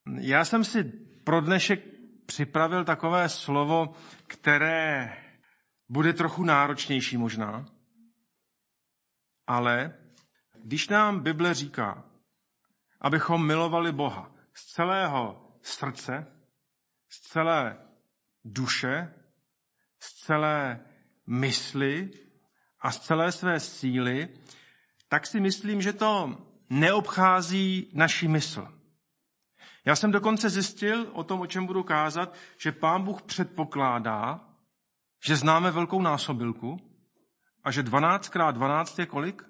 Já jsem si pro dnešek připravil takové slovo, které bude trochu náročnější možná, ale když nám Bible říká, abychom milovali Boha z celého srdce, z celé duše, z celé mysli a z celé své síly, tak si myslím, že to neobchází naši mysl. Já jsem dokonce zjistil o tom, o čem budu kázat, že Pán Bůh předpokládá, že známe velkou násobilku a že 12x12 je kolik?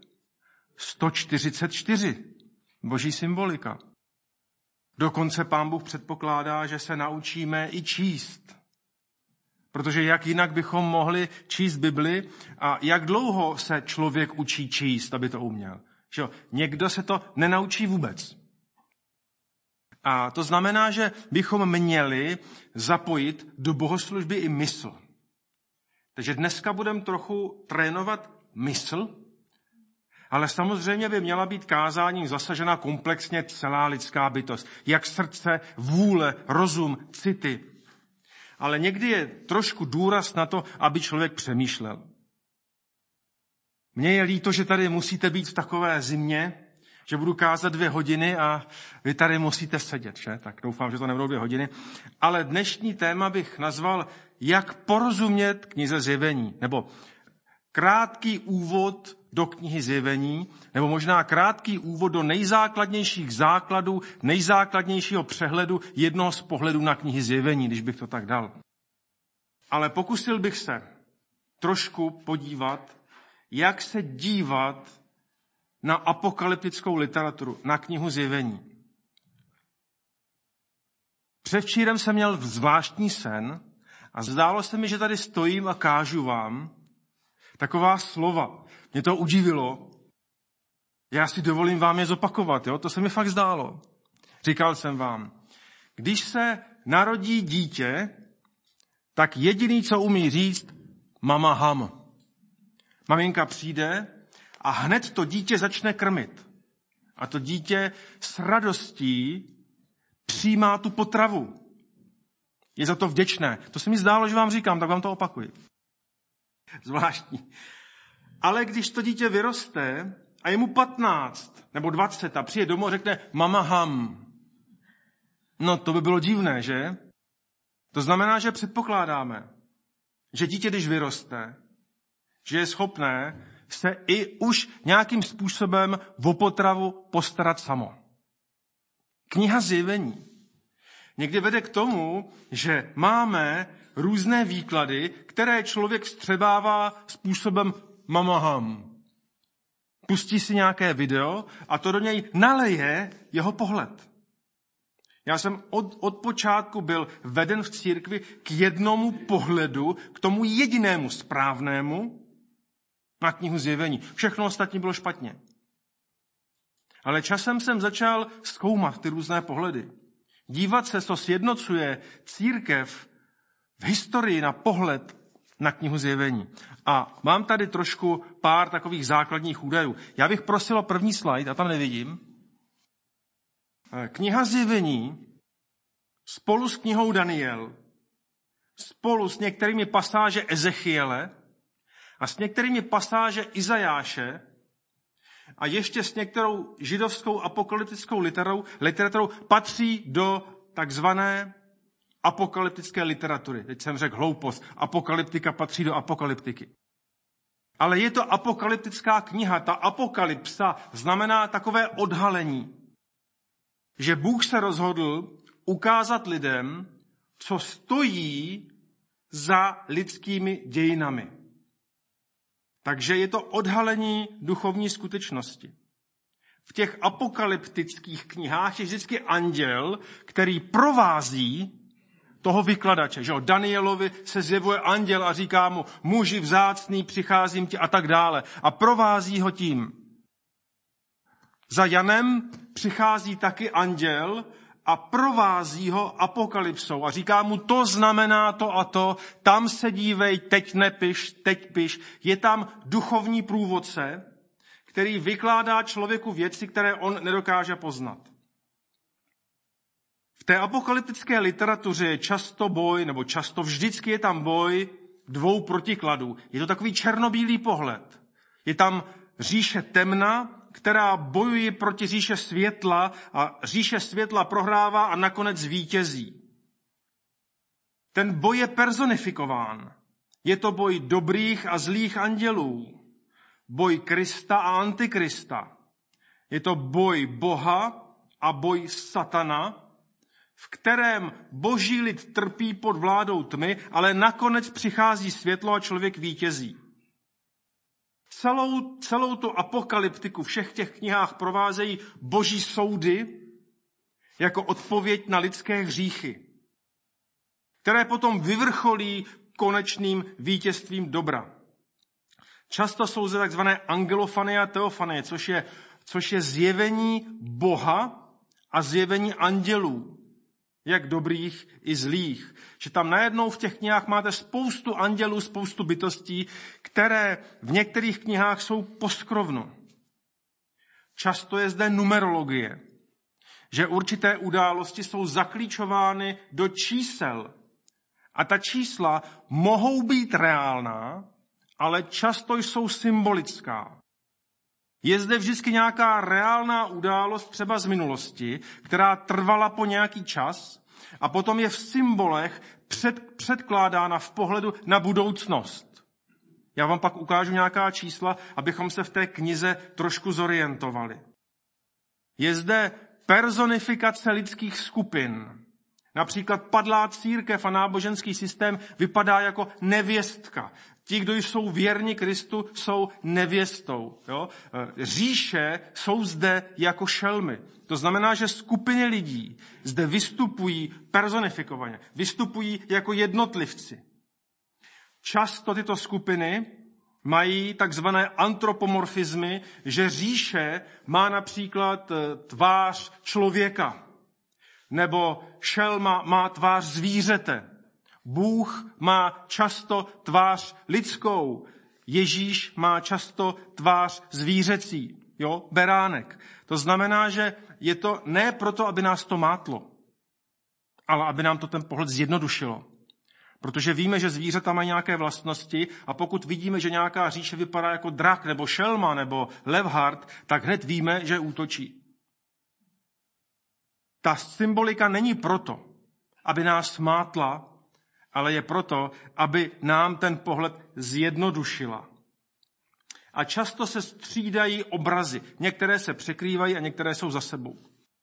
144. Boží symbolika. Dokonce Pán Bůh předpokládá, že se naučíme i číst. Protože jak jinak bychom mohli číst Bibli a jak dlouho se člověk učí číst, aby to uměl. Že jo? Někdo se to nenaučí vůbec. A to znamená, že bychom měli zapojit do bohoslužby i mysl. Takže dneska budeme trochu trénovat mysl, ale samozřejmě by měla být kázáním zasažena komplexně celá lidská bytost. Jak srdce, vůle, rozum, city. Ale někdy je trošku důraz na to, aby člověk přemýšlel. Mně je líto, že tady musíte být v takové zimě, že budu kázat 2 hodiny a vy tady musíte sedět, že? Tak doufám, že to nebudou 2 hodiny. Ale dnešní téma bych nazval, jak porozumět knize Zjevení. Nebo krátký úvod do knihy Zjevení, nebo možná krátký úvod do nejzákladnějších základů, nejzákladnějšího přehledu jednoho z pohledů na knihy Zjevení, když bych to tak dal. Ale pokusil bych se trošku podívat, jak se dívat na apokalyptickou literaturu, na knihu Zjevení. Předevčírem jsem měl zvláštní sen a zdálo se mi, že tady stojím a kážu vám taková slova. Mě to udivilo. Já si dovolím vám je zopakovat, jo? To se mi fakt zdálo. Říkal jsem vám, když se narodí dítě, tak jediný, co umí říct, mama ham. Maminka přijde a hned to dítě začne krmit. A to dítě s radostí přijímá tu potravu. Je za to vděčné. To se mi zdálo, že vám říkám, tak vám to opakuji. Zvláštní. Ale když to dítě vyroste a je mu 15 nebo 20 a přijde domů a řekne mama ham. No to by bylo divné, že? To znamená, že předpokládáme, že dítě, když vyroste, že je schopné se i už nějakým způsobem o potravu postarat samo. Kniha Zjevení někdy vede k tomu, že máme různé výklady, které člověk vstřebává způsobem mamaham. Pustí si nějaké video a to do něj naleje jeho pohled. Já jsem od počátku byl veden v církvi k jednomu pohledu, k tomu jedinému správnému na knihu Zjevení. Všechno ostatní bylo špatně. Ale časem jsem začal zkoumat ty různé pohledy. Dívat se, co sjednocuje církev v historii na pohled na knihu Zjevení. A mám tady trošku pár takových základních údajů. Já bych prosil o první slide, já tam nevidím. Kniha Zjevení spolu s knihou Daniel, spolu s některými pasáže Ezechiele a s některými pasáže Izajáše a ještě s některou židovskou apokalyptickou literaturou patří do takzvané apokalyptické literatury. Teď jsem řekl hloupost. Apokalyptika patří do apokalyptiky. Ale je to apokalyptická kniha. Ta apokalypsa znamená takové odhalení, že Bůh se rozhodl ukázat lidem, co stojí za lidskými dějinami. Takže je to odhalení duchovní skutečnosti. V těch apokalyptických knihách je vždycky anděl, který provází toho vykladače. Že? Danielovi se zjevuje anděl a říká mu, muži vzácný, přicházím ti a tak dále. A provází ho tím. Za Janem přichází taky anděl a provází ho apokalypsou a říká mu, to znamená to a to, tam se dívej, teď nepiš, teď piš. Je tam duchovní průvodce, který vykládá člověku věci, které on nedokáže poznat. V té apokalyptické literatuře je často boj, nebo často vždycky je tam boj dvou protikladů. Je to takový černobílý pohled. Je tam říše temna, která bojuje proti říše světla a říše světla prohrává a nakonec zvítězí. Ten boj je personifikován. Je to boj dobrých a zlých andělů. Boj Krista a Antikrista. Je to boj Boha a boj Satana, v kterém boží lid trpí pod vládou tmy, ale nakonec přichází světlo a člověk vítězí. Celou tu apokalyptiku všech těch knihách provázejí boží soudy jako odpověď na lidské hříchy, které potom vyvrcholí konečným vítězstvím dobra. Často jsou zde takzvané angelofanie a teofanie, což je zjevení Boha a zjevení andělů, jak dobrých i zlých. Že tam najednou v těch knihách máte spoustu andělů, spoustu bytostí, které v některých knihách jsou poskrovnu. Často je zde numerologie, že určité události jsou zaklíčovány do čísel. A ta čísla mohou být reálná, ale často jsou symbolická. Je zde vždycky nějaká reálná událost, třeba z minulosti, která trvala po nějaký čas a potom je v symbolech předkládána v pohledu na budoucnost. Já vám pak ukážu nějaká čísla, abychom se v té knize trošku zorientovali. Je zde personifikace lidských skupin. Například padlá církev a náboženský systém vypadá jako nevěstka. Ti, kdo jsou věrni Kristu, jsou nevěstou. Jo? Říše jsou zde jako šelmy. To znamená, že skupiny lidí zde vystupují personifikovaně, vystupují jako jednotlivci. Často tyto skupiny mají takzvané antropomorfizmy, že říše má například tvář člověka, nebo šelma má tvář zvířete. Bůh má často tvář lidskou. Ježíš má často tvář zvířecí. Jo? Beránek. To znamená, že je to ne proto, aby nás to mátlo, ale aby nám to ten pohled zjednodušilo. Protože víme, že zvířata mají nějaké vlastnosti a pokud vidíme, že nějaká říše vypadá jako drak, nebo šelma, nebo levhart, tak hned víme, že útočí. Ta symbolika není proto, aby nás mátla, ale je proto, aby nám ten pohled zjednodušila. A často se střídají obrazy. Některé se překrývají a některé jsou za sebou.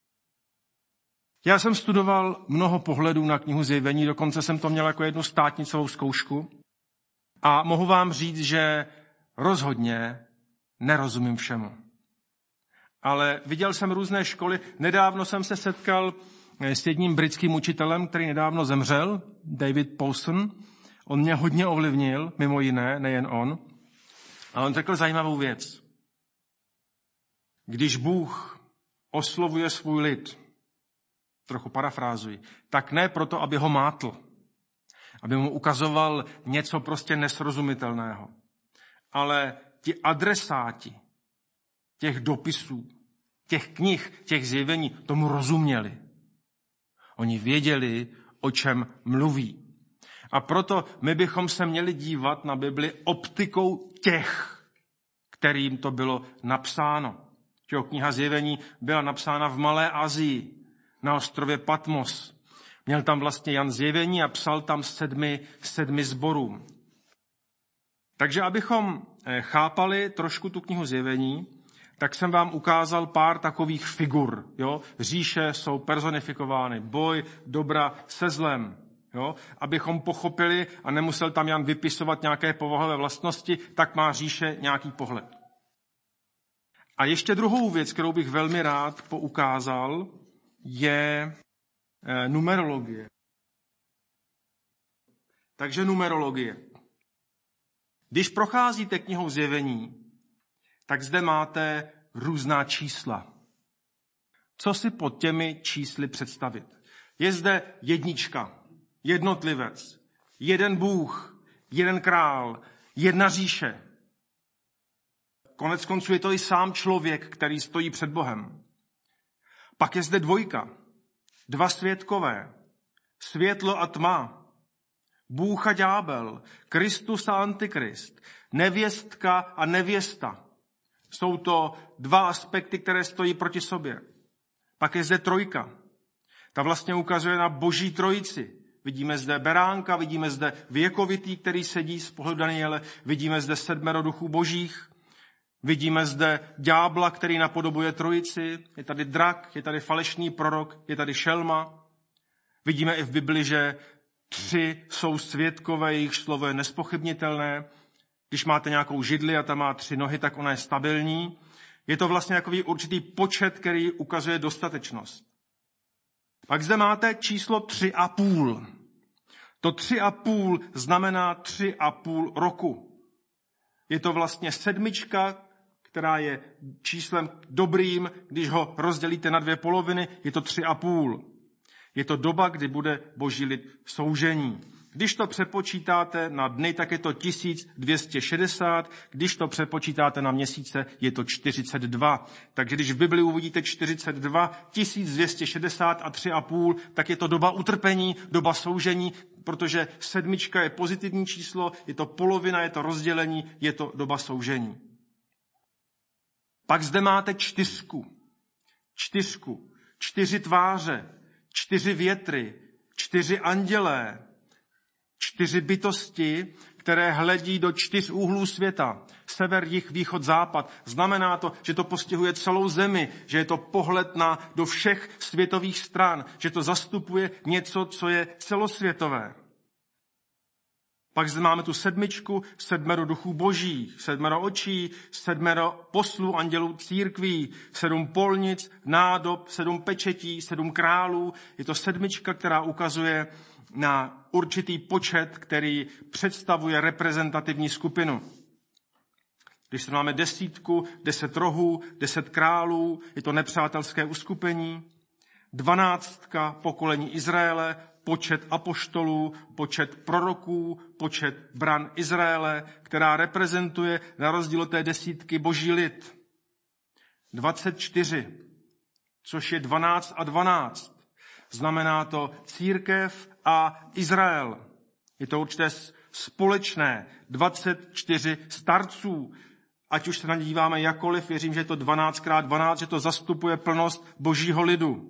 Já jsem studoval mnoho pohledů na knihu Zjevení, dokonce jsem to měl jako jednu státnicovou zkoušku. A mohu vám říct, že rozhodně nerozumím všemu. Ale viděl jsem různé školy. Nedávno jsem se setkal s jedním britským učitelem, který nedávno zemřel, David Pawson. On mě hodně ovlivnil, mimo jiné, nejen on. A on řekl zajímavou věc. Když Bůh oslovuje svůj lid, trochu parafrázuji, tak ne proto, aby ho mátl, aby mu ukazoval něco prostě nesrozumitelného. Ale ti adresáti těch dopisů, těch knih, těch zjevení, tomu rozuměli. Oni věděli, o čem mluví. A proto my bychom se měli dívat na Bibli optikou těch, kterým to bylo napsáno. Kniha Zjevení byla napsána v Malé Asii, na ostrově Patmos. Měl tam vlastně Jan Zjevení a psal tam sedmi sborům. Takže abychom chápali trošku tu knihu Zjevení, tak jsem vám ukázal pár takových figur. Jo? Říše jsou personifikovány, boj dobra se zlem. Jo? Abychom pochopili a nemusel tam Jan vypisovat nějaké povahové vlastnosti, tak má říše nějaký pohled. A ještě druhou věc, kterou bych velmi rád poukázal, je numerologie. Takže numerologie. Když procházíte knihou Zjevení, tak zde máte různá čísla. Co si pod těmi čísly představit? Je zde jednička, jednotlivec, jeden Bůh, jeden král, jedna říše. Konec konců je to i sám člověk, který stojí před Bohem. Pak je zde dvojka, Dva svědkové, světlo a tma, Bůh a ďábel, Kristus a Antikrist, nevěstka a nevěsta. Jsou to dva aspekty, které stojí proti sobě. Pak je zde trojka. Ta vlastně ukazuje na Boží trojici. Vidíme zde beránka, vidíme zde věkovitý, který sedí z pohledu Daniele, vidíme zde 7 duchů božích, vidíme zde ďábla, který napodobuje trojici, je tady drak, je tady falešný prorok, je tady šelma. Vidíme i v Bibli, že 3 jsou svědkové, jejich slovo je nespochybnitelné. Když máte nějakou židli a ta má 3 nohy, tak ona je stabilní. Je to vlastně takový určitý počet, který ukazuje dostatečnost. Pak zde máte číslo 3,5. To 3,5 znamená 3,5 roku. Je to vlastně 7, která je číslem dobrým, když ho rozdělíte na 2 poloviny, je to 3,5. Je to doba, kdy bude Boží lid soužení. Když to přepočítáte na dny, tak je to 1260, když to přepočítáte na měsíce, je to 42. Takže když v Bibli uvidíte 42, 1260 a 3,5, tak je to doba utrpení, doba soužení, protože 7 je pozitivní číslo, je to polovina, je to rozdělení, je to doba soužení. Pak zde máte 4. 4 tváře, 4 větry, 4 andělé, 4 bytosti, které hledí do 4 úhlů světa. Sever, jih, východ, západ. Znamená to, že to postihuje celou zemi, že je to pohled do všech světových stran, že to zastupuje něco, co je celosvětové. Pak zde máme tu 7, 7 duchů božích, 7 očí, 7 poslů andělů církví, 7 polnic, nádob, 7 pečetí, 7 králů. Je to 7, která ukazuje na určitý počet, který představuje reprezentativní skupinu. Když se máme 10, 10 rohů, 10 králů, je to nepřátelské uskupení. 12 pokolení Izraele, počet apoštolů, počet proroků, počet bran Izraele, která reprezentuje na rozdíl od té 10 Boží lid. 24, což je 12 a 12. Znamená to církev a Izrael. Je to určité společné 24 starců. Ať už se na ně díváme jakkoliv, věřím, že je to 12x12, že to zastupuje plnost Božího lidu.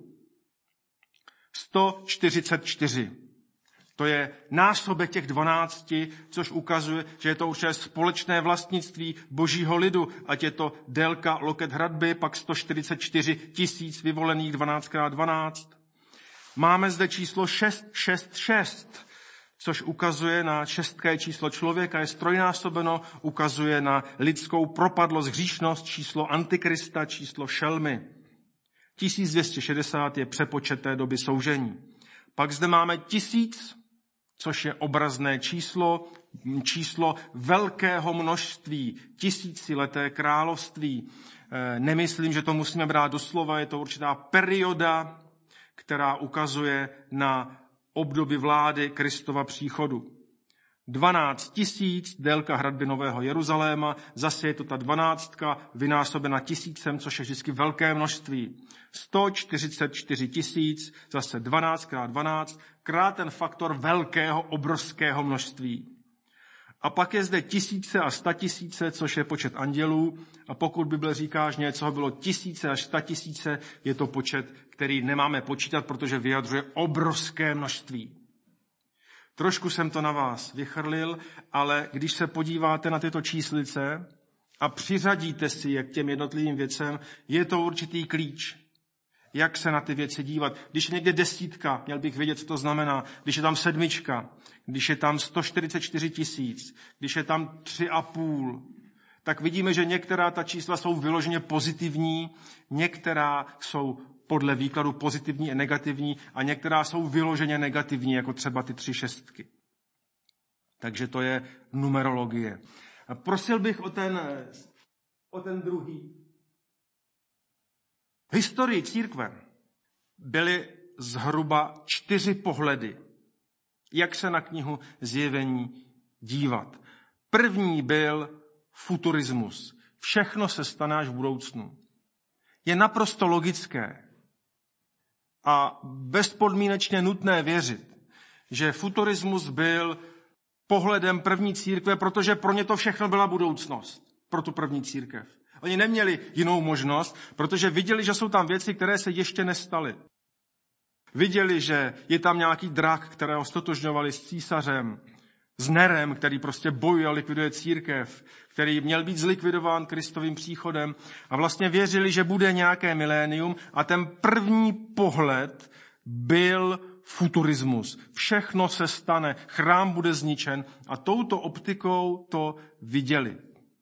144. To je násobek těch 12, což ukazuje, že je to určité společné vlastnictví Božího lidu, ať je to délka loket hradby, pak 144 000 vyvolených 12x12. Máme zde číslo 666, což ukazuje na 6 číslo člověka, je strojnásobeno, ukazuje na lidskou propadlost, hříšnost, číslo Antikrista, číslo šelmy. 1260 je přepočet té doby soužení. Pak zde máme 1000, což je obrazné číslo velkého množství, 1000leté království. Nemyslím, že to musíme brát doslova, je to určitá perioda, která ukazuje na období vlády Kristova příchodu. 12 000, délka hradby Nového Jeruzaléma, zase je to ta 12 vynásobena 1000, což je vždycky velké množství. 144 000, zase 12x12, krát ten faktor velkého, obrovského množství. A pak je zde 1000 a 100 000, což je počet andělů. A pokud Bible říká, že něco bylo 1000 až 100 000, je to počet, který nemáme počítat, protože vyjadřuje obrovské množství. Trošku jsem to na vás vychrlil, ale když se podíváte na tyto číslice a přiřadíte si je k těm jednotlivým věcem, je to určitý klíč, jak se na ty věci dívat. Když je někde 10, měl bych vědět, co to znamená. Když je tam 7, když je tam 144 000, když je tam 3,5, tak vidíme, že některá ta čísla jsou vyloženě pozitivní, některá jsou podle výkladu pozitivní a negativní a některá jsou vyloženě negativní, jako třeba ty 3 šestky. Takže to je numerologie. A prosil bych o ten druhý. V historii církve byly zhruba 4 pohledy, jak se na knihu Zjevení dívat. První byl futurismus. Všechno se stane až v budoucnu. Je naprosto logické, a bezpodmínečně nutné věřit, že futurismus byl pohledem první církve, protože pro ně to všechno byla budoucnost, pro tu první církev. Oni neměli jinou možnost, protože viděli, že jsou tam věci, které se ještě nestaly. Viděli, že je tam nějaký drak, kterého stotožňovali s císařem, s Nerem, který prostě bojuje a likviduje církev, který měl být zlikvidován Kristovým příchodem a vlastně věřili, že bude nějaké milénium a ten první pohled byl futurismus. Všechno se stane, chrám bude zničen a touto optikou to viděli.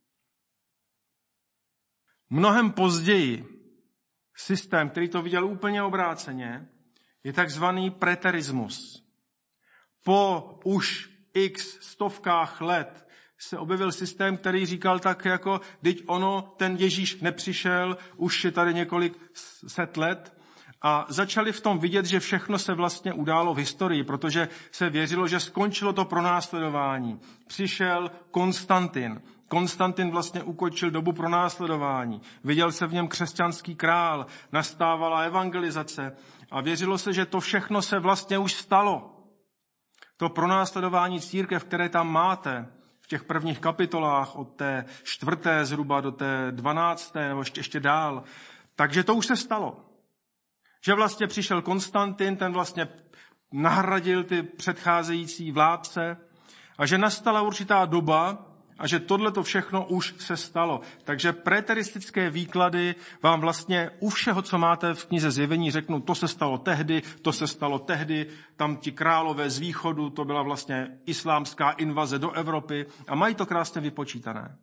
Mnohem později systém, který to viděl úplně obráceně, je takzvaný preterismus. Po už x stovkách let se objevil systém, který říkal tak jako, teď ten Ježíš nepřišel, už je tady několik set let a začali v tom vidět, že všechno se vlastně událo v historii, protože se věřilo, že skončilo to pronásledování. Přišel Konstantin. Konstantin vlastně ukončil dobu pronásledování. Viděl se v něm křesťanský král, nastávala evangelizace a věřilo se, že to všechno se vlastně už stalo. To pronásledování církev, které tam máte v těch prvních kapitolách od té 4. zhruba do té 12. nebo ještě dál, takže to už se stalo. Že vlastně přišel Konstantin, ten vlastně nahradil ty předcházející vládce a že nastala určitá doba a že tohleto všechno už se stalo. Takže preteristické výklady vám vlastně u všeho, co máte v knize Zjevení, řeknou, to se stalo tehdy, tam ti králové z východu, to byla vlastně islámská invaze do Evropy a mají to krásně vypočítané.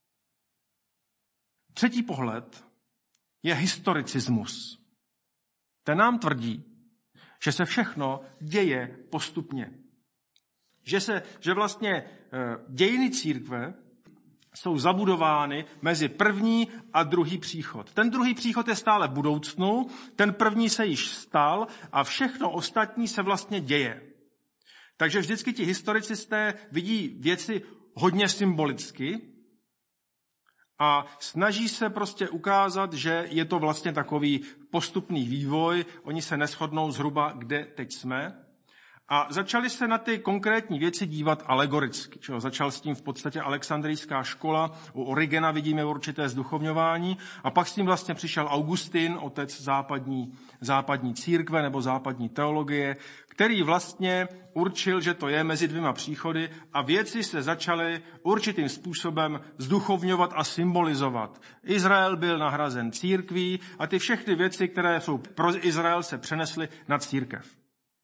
Třetí pohled je historicismus. Ten nám tvrdí, že se všechno děje postupně. Že vlastně dějiny církve jsou zabudovány mezi první a druhý příchod. Ten druhý příchod je stále v budoucnu, ten první se již stal a všechno ostatní se vlastně děje. Takže vždycky ti historicisté vidí věci hodně symbolicky a snaží se prostě ukázat, že je to vlastně takový postupný vývoj, oni se neshodnou zhruba, kde teď jsme. A začali se na ty konkrétní věci dívat alegoricky. Začal s tím v podstatě Alexandrijská škola, u Origena vidíme určité zduchovňování a pak s tím vlastně přišel Augustin, otec západní církve nebo západní teologie, který vlastně určil, že to je mezi dvěma příchody a věci se začaly určitým způsobem zduchovňovat a symbolizovat. Izrael byl nahrazen církví a ty všechny věci, které jsou pro Izrael, se přenesly na církev.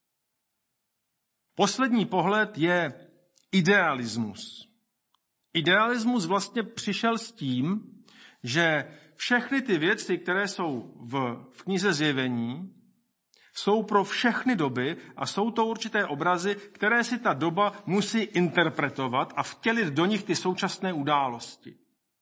Poslední pohled je idealismus. Idealismus vlastně přišel s tím, že všechny ty věci, které jsou v knize Zjevení, jsou pro všechny doby a jsou to určité obrazy, které si ta doba musí interpretovat a vtělit do nich ty současné události.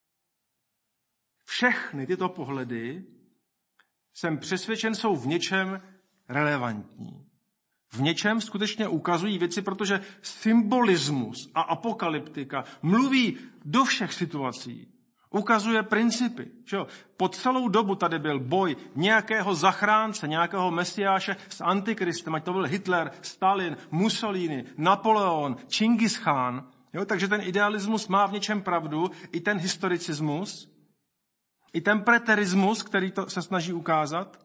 Všechny tyto pohledy, jsem přesvědčen, jsou v něčem relevantní. V něčem skutečně ukazují věci, protože symbolismus a apokalyptika mluví do všech situací. Ukazuje principy. Po celou dobu tady byl boj nějakého zachránce, nějakého mesiáše s antikristem, ať to byl Hitler, Stalin, Mussolini, Napoleon, Čingis Chán. Takže ten idealismus má v něčem pravdu, i ten historicismus, i ten preterismus, který to se snaží ukázat.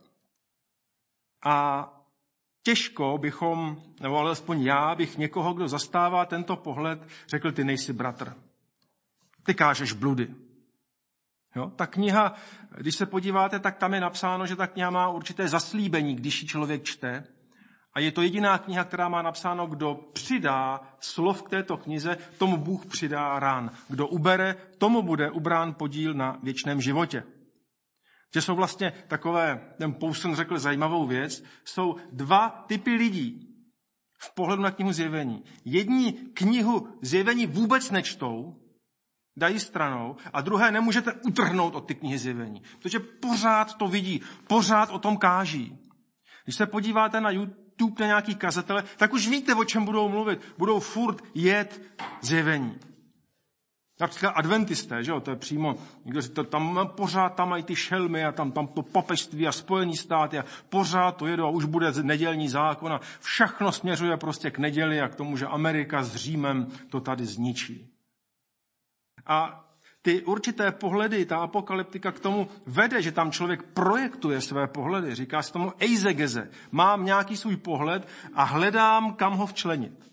A těžko bychom, nebo alespoň já bych někoho, kdo zastává tento pohled, řekl, ty nejsi bratr. Ty kážeš bludy. Ta kniha, když se podíváte, tak tam je napsáno, že ta kniha má určité zaslíbení, když ji člověk čte. A je to jediná kniha, která má napsáno, kdo přidá slov k této knize, tomu Bůh přidá rán. Kdo ubere, tomu bude ubrán podíl na věčném životě. Že jsou vlastně takové, ten Pousson řekl zajímavou věc, jsou dva typy lidí v pohledu na knihu Zjevení. Jedni knihu Zjevení vůbec nečtou, dají stranou, a druhé nemůžete utrhnout od ty knihy Zjevení, protože pořád to vidí, pořád o tom káží. Když se podíváte na YouTube na nějaký kazatele, tak už víte, o čem budou mluvit. Budou furt jet Zjevení. Například adventisté, že jo, to je přímo, někdo říká, tam pořád tam mají ty šelmy a tam to papežství a Spojený státy a pořád to jedou a už bude nedělní zákon a všechno směřuje prostě k neděli a k tomu, že Amerika s Římem to tady zničí. A ty určité pohledy, ta apokalyptika k tomu vede, že tam člověk projektuje své pohledy. Říká se tomu eizegeze. Mám nějaký svůj pohled a hledám, kam ho včlenit.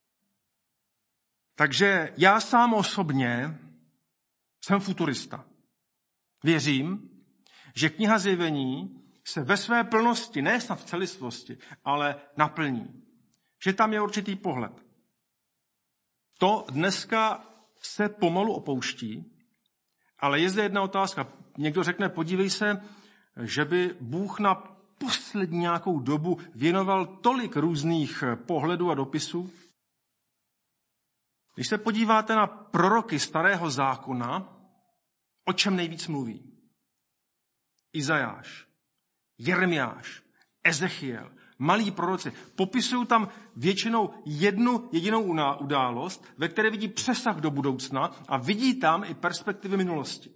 Takže já sám osobně jsem futurista. Věřím, že kniha Zjevení se ve své plnosti, ne snad v celistvosti, ale naplní. Že tam je určitý pohled. To dneska se pomalu opouští, ale je zde jedna otázka. Někdo řekne, podívej se, že by Bůh na poslední nějakou dobu věnoval tolik různých pohledů a dopisů. Když se podíváte na proroky Starého zákona, o čem nejvíc mluví? Izajáš, Jeremiáš, Ezechiel, malí proroci. Popisují tam většinou jednu jedinou událost, ve které vidí přesah do budoucna a vidí tam i perspektivy minulosti.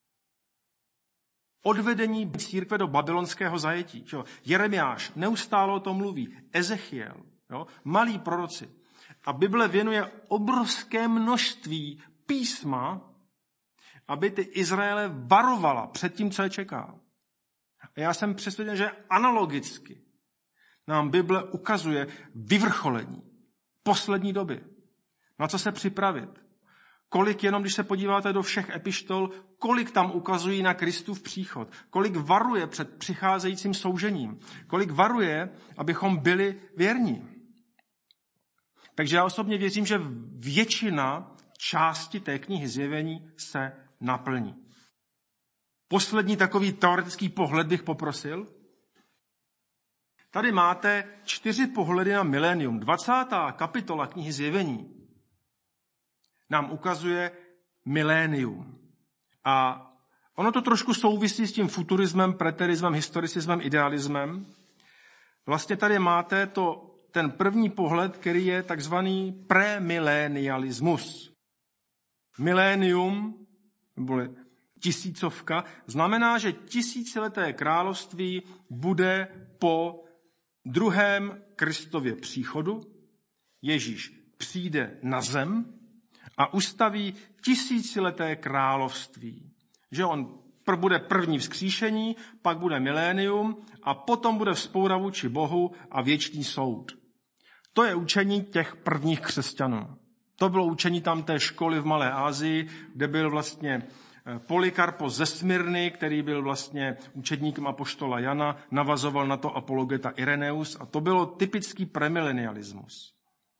Odvedení církve do babylonského zajetí. Jeremiáš neustále o tom mluví. Ezechiel, malí proroci. A Bible věnuje obrovské množství písma, aby ty Izraele varovala před tím, co je čeká. A já jsem přesvědčen, že analogicky nám Bible ukazuje vyvrcholení poslední doby. Na co se připravit. Kolik jenom, když se podíváte do všech epištol, kolik tam ukazují na Kristův příchod. Kolik varuje před přicházejícím soužením. Kolik varuje, abychom byli věrní. Takže já osobně věřím, že většina části té knihy Zjevení se naplní. Poslední takový teoretický pohled bych poprosil. Tady máte 4 pohledy na milénium. 20. kapitola knihy Zjevení nám ukazuje milénium. A ono to trošku souvisí s tím futurismem, preterismem, historicismem, idealismem. Vlastně tady máte ten první pohled, který je takzvaný premilenialismus. Milénium, nebo tisícovka, znamená, že tisícileté království bude po druhém Kristově příchodu. Ježíš přijde na zem a ustaví tisícileté království. Že on bude první vzkříšení, pak bude milénium a potom bude vzpoura vůči Bohu a věčný soud. To je učení těch prvních křesťanů. To bylo učení tam té školy v Malé Asii, kde byl vlastně Polykarpos ze Smyrny, který byl vlastně učedníkem apoštola Jana, navazoval na to apologeta Ireneus a to bylo typický premilenialismus.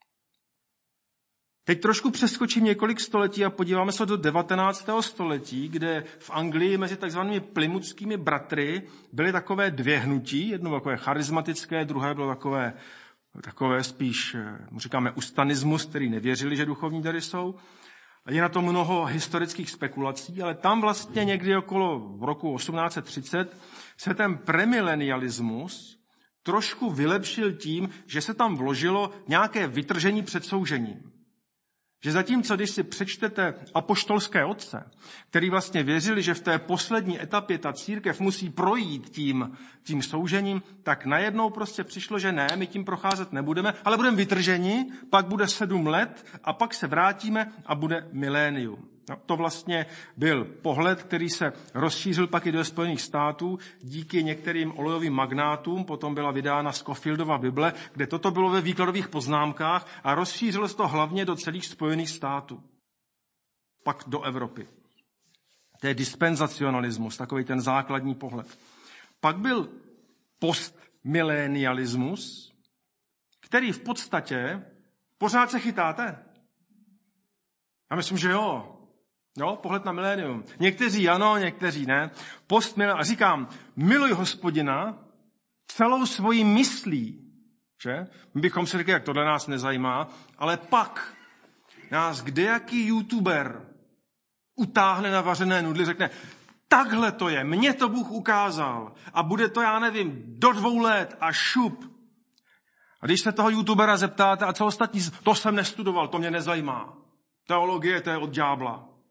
Teď trošku přeskočím několik století a podíváme se do 19. století, kde v Anglii mezi takzvanými plymouthskými bratry byly takové 2 hnutí, jedno takové charismatické, druhé bylo takové spíš, říkáme, ustanismus, který nevěřili, že duchovní dary jsou. Je na to mnoho historických spekulací, ale tam vlastně někdy okolo roku 1830 se ten premilenialismus trošku vylepšil tím, že se tam vložilo nějaké vytržení před soužením. Že zatímco, když si přečtete apoštolské otce, který vlastně věřili, že v té poslední etapě ta církev musí projít tím soužením, tak najednou prostě přišlo, že ne, my tím procházet nebudeme, ale budeme vytrženi, pak bude 7 let a pak se vrátíme a bude milénium. No, to vlastně byl pohled, který se rozšířil pak i do Spojených států díky některým olejovým magnátům, potom byla vydána Scofieldova Bible, kde toto bylo ve výkladových poznámkách a rozšířilo se to hlavně do celých Spojených států. Pak do Evropy. To je dispenzacionalismus, takový ten základní pohled. Pak byl postmilenialismus, který v podstatě pořád se chytáte. Já myslím, že jo. Jo, pohled na milénium. Někteří ano, někteří ne. A říkám, miluj Hospodina celou svojí myslí. Že? My bychom si řekli, jak tohle nás nezajímá, ale pak nás kdejaký youtuber utáhne na vařené nudly, řekne, takhle to je, mně to Bůh ukázal a bude to, já nevím, do 2 let a šup. A když se toho youtubera zeptáte, a co ostatní, to jsem nestudoval, to mě nezajímá. Teologie, to je od ďábla.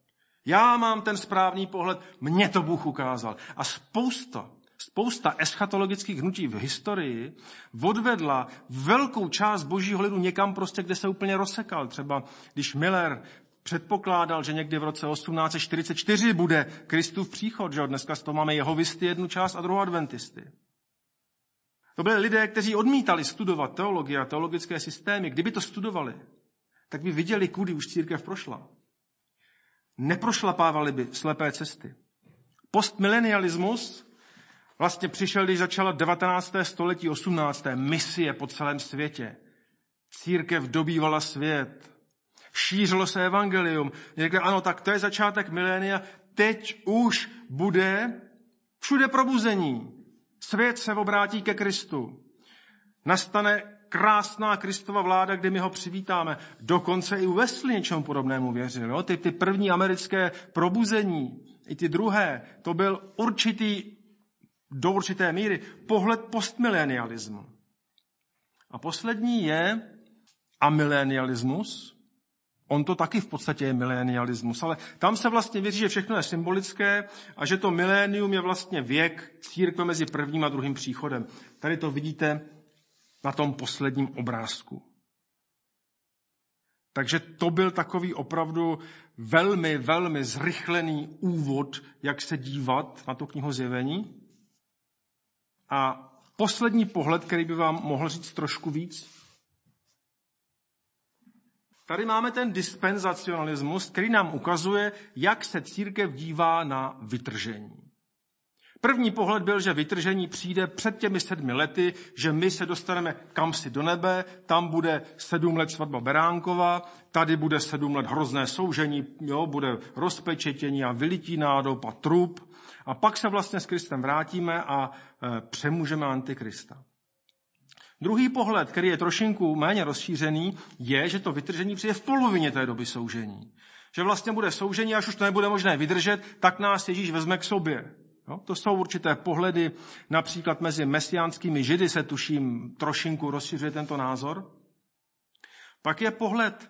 Já mám ten správný pohled, mě to Bůh ukázal. A spousta eschatologických hnutí v historii odvedla velkou část božího lidu někam prostě, kde se úplně rozsekal. Třeba když Miller předpokládal, že někdy v roce 1844 bude Kristův příchod, že dneska z toho máme jehovisty jednu část a druhou adventisty. To byli lidé, kteří odmítali studovat teologii a teologické systémy. Kdyby to studovali, tak by viděli, kudy už církev prošla. Neprošlapávali by slepé cesty. Postmilenialismus vlastně přišel, když začala 19. století, 18. misie po celém světě. Církev dobývala svět. Šířilo se evangelium. Někde, ano, tak to je začátek milénia. Teď už bude všude probuzení. Svět se obrátí ke Kristu. Nastane krásná Kristova vláda, kdy my ho přivítáme. Dokonce i Wesley něčemu podobnému věřil. Jo? Ty první americké probuzení, i ty druhé, to byl do určité míry pohled postmilenialismu. A poslední je amilenialismus. On to taky v podstatě je milenialismus, ale tam se vlastně věří, že všechno je symbolické a že to milénium je vlastně věk církve mezi prvním a druhým příchodem. Tady to vidíte na tom posledním obrázku. Takže to byl takový opravdu velmi, velmi zrychlený úvod, jak se dívat na tu knihu Zjevení. A poslední pohled, který by vám mohl říct trošku víc. Tady máme ten dispenzacionalismus, který nám ukazuje, jak se církev dívá na vytržení. První pohled byl, že vytržení přijde před těmi 7 lety, že my se dostaneme kamsi do nebe, tam bude 7 let svatba Beránkova, tady bude 7 let hrozné soužení, jo, bude rozpečetění a vylití nádob a trup. A pak se vlastně s Kristem vrátíme a přemůžeme Antikrista. Druhý pohled, který je trošinku méně rozšířený, je, že to vytržení přijde v polovině té doby soužení. Že vlastně bude soužení, až už to nebude možné vydržet, tak nás Ježíš vezme k sobě. Jo? To jsou určité pohledy, například mezi mesiánskými židy se tuším trošinku rozšiřuje tento názor. Pak je pohled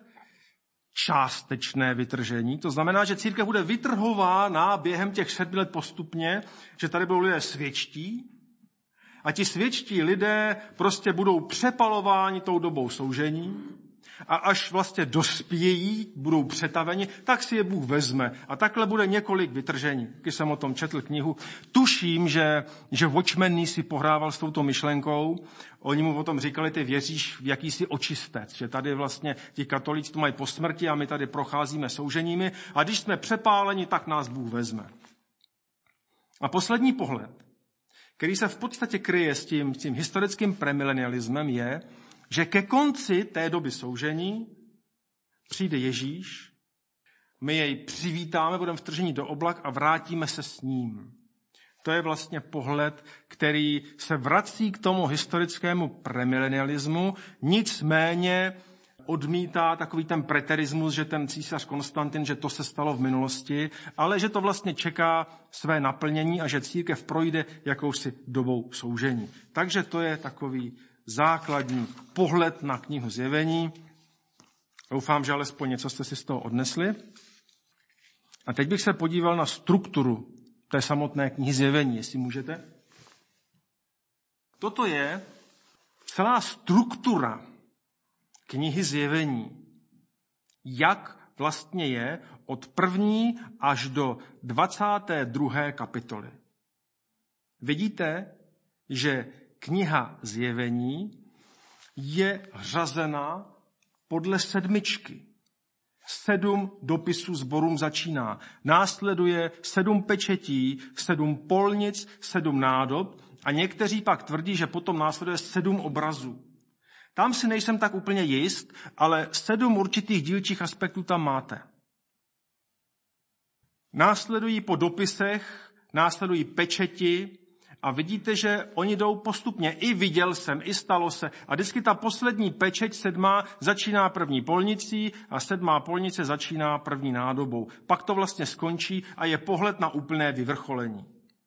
částečné vytržení, to znamená, že církev bude vytrhována během těch 7 let postupně, že tady budou lidé svědčtí, a ti svědčtí lidé prostě budou přepalováni tou dobou soužení a až vlastně dospějí, budou přetaveni, tak si je Bůh vezme. A takhle bude několik vytržení. Když jsem o tom četl knihu, tuším, že Watchman si pohrával s touto myšlenkou. Oni mu o tom říkali, ty věříš v jakýsi očistec, že tady vlastně ti katolíci to mají po smrti a my tady procházíme souženími a když jsme přepáleni, tak nás Bůh vezme. A poslední pohled, který se v podstatě kryje s tím historickým premilenialismem, je, že ke konci té doby soužení přijde Ježíš, my jej přivítáme, budeme vtrženi do oblak a vrátíme se s ním. To je vlastně pohled, který se vrací k tomu historickému premilenialismu, nicméně odmítá takový ten preterismus, že ten císař Konstantin, že to se stalo v minulosti, ale že to vlastně čeká své naplnění a že církev projde jakousi dobou soužení. Takže to je takový základní pohled na knihu Zjevení. Doufám, že alespoň něco jste si z toho odnesli. A teď bych se podíval na strukturu té samotné knihy Zjevení, jestli můžete. Toto je celá struktura knihy Zjevení. Jak vlastně je od 1. až do 22. kapitoly. Vidíte, že kniha Zjevení je řazena podle 7. 7 dopisů sborům začíná. Následuje 7 pečetí, 7 polnic, 7 nádob a někteří pak tvrdí, že potom následuje 7 obrazů. Tam si nejsem tak úplně jist, ale 7 určitých dílčích aspektů tam máte. Následují po dopisech, následují pečeti a vidíte, že oni jdou postupně. I viděl jsem, i stalo se. A vždycky ta poslední pečeť 7. začíná první polnicí a 7. polnice začíná první nádobou. Pak to vlastně skončí a je pohled na úplné vyvrcholení.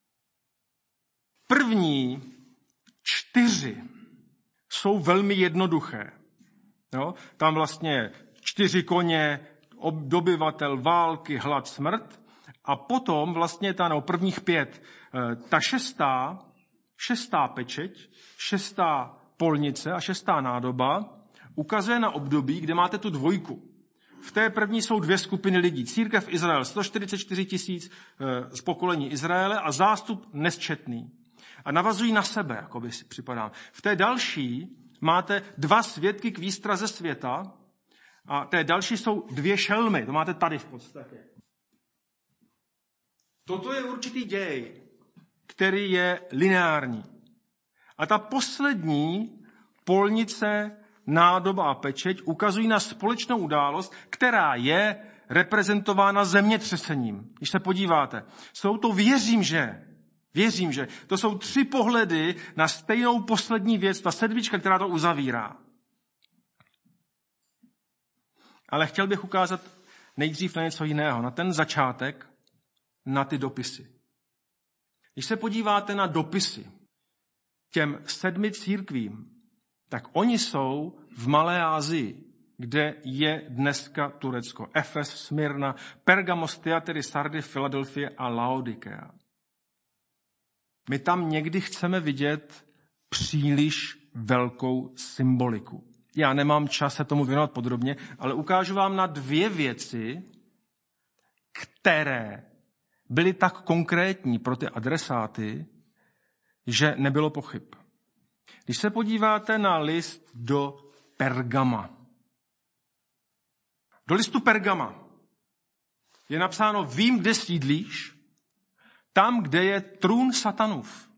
První 4 jsou velmi jednoduché. Jo? Tam vlastně 4 koně, dobyvatel, války, hlad, smrt. A potom vlastně prvních 5, ta šestá pečeť, 6. polnice a 6. nádoba ukazuje na období, kde máte tu dvojku. V té první jsou 2 skupiny lidí. Církev Izrael, 144 000 z pokolení Izraele a zástup nesčetný. A navazují na sebe, jako by si připadám. V té další máte 2 svědky k výstraze světa a té další jsou 2 šelmy. To máte tady v podstatě. Toto je určitý děj, který je lineární. A ta poslední polnice, nádoba a pečeť ukazují na společnou událost, která je reprezentována zemětřesením. Když se podíváte, jsou to věřím, že to jsou 3 pohledy na stejnou poslední věc, ta sedmička, která to uzavírá. Ale chtěl bych ukázat nejdřív na něco jiného, na ten začátek, na ty dopisy. Když se podíváte na dopisy těm 7 církvím, tak oni jsou v Malé Asii, kde je dneska Turecko. Efes, Smyrna, Pergamos, Thyatira, Sardy, Filadelfie a Laodikea. My tam někdy chceme vidět příliš velkou symboliku. Já nemám čas se tomu věnovat podrobně, ale ukážu vám na 2 věci, které byly tak konkrétní pro ty adresáty, že nebylo pochyb. Když se podíváte na list do Pergama. Do listu Pergama je napsáno: vím, kde sídlíš, tam, kde je trůn Satanův.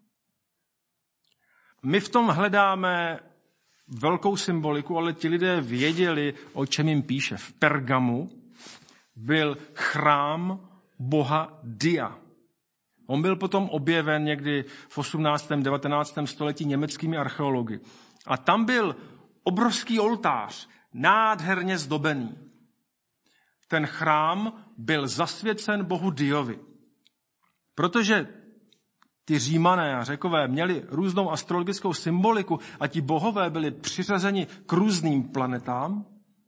My v tom hledáme velkou symboliku, ale ti lidé věděli, o čem jim píše. V Pergamu byl chrám boha Dia. On byl potom objeven někdy v 18. 19. století německými archeology. A tam byl obrovský oltář, nádherně zdobený. Ten chrám byl zasvěcen bohu Diovi. Protože ty Římané a Řekové měli různou astrologickou symboliku a ti bohové byli přiřazeni k různým planetám,